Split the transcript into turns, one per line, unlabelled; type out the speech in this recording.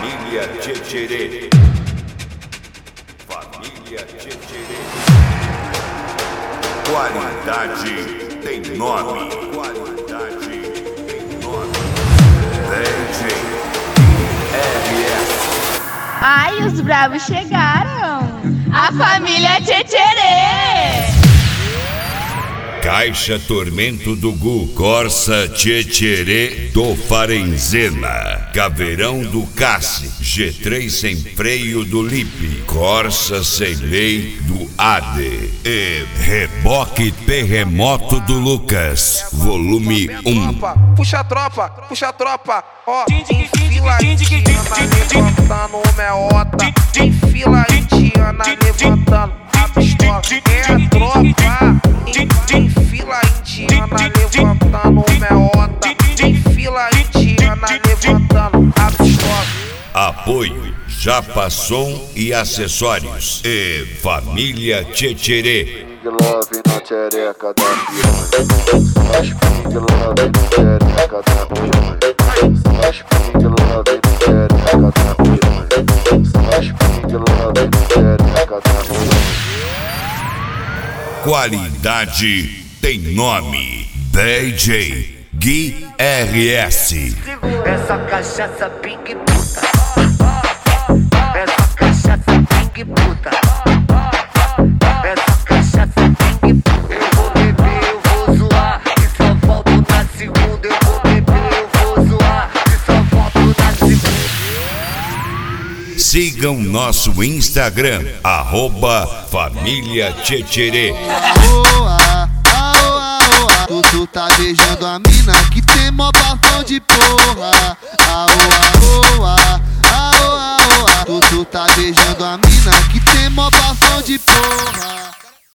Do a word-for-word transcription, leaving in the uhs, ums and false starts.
Família Tchetcherê. Família Tchetcherê. Qualidade tem nome. Qualidade tem nome. D J R S.
Ai, os bravos chegaram! A família Tchetcherê!
Caixa Tormento do Gu, Corsa Tchetcherê do Farenzena, Caveirão do Cassi, G três sem freio do Lipe, Corsa sem lei do Ade e Reboque Terremoto do Lucas, volume um.
Puxa a tropa, puxa a tropa, ó, enfila a Indiana levantando o meota, enfila a Indiana levantando a pistola, é a tropa. Enfila a Indiana levantando o meota, enfila a Indiana levantando a pistola.
Apoio Japassom e acessórios e Família Tchetcherê.
Love na tchereca da piranha. As ping love na tchereca da piranha. As ping love na tchereca da piranha. As ping love na tchereca da piranha.
Qualidade tem nome. D J Gui R S.
Essa cachaça ping puta. Essa cachaça ping puta. Essa cachaça ping puta. Eu vou beber, eu vou zoar e só volto na segunda. Eu vou beber, eu vou zoar e só volto na segunda.
Sigam nosso Instagram, arroba Família Tchetcherê.
Tu, tu tá beijando a mina que tem mó bafão de porra. Aô, aô, aô, aô, aô. Tu, tu tá beijando a mina que tem mó bafão de porra.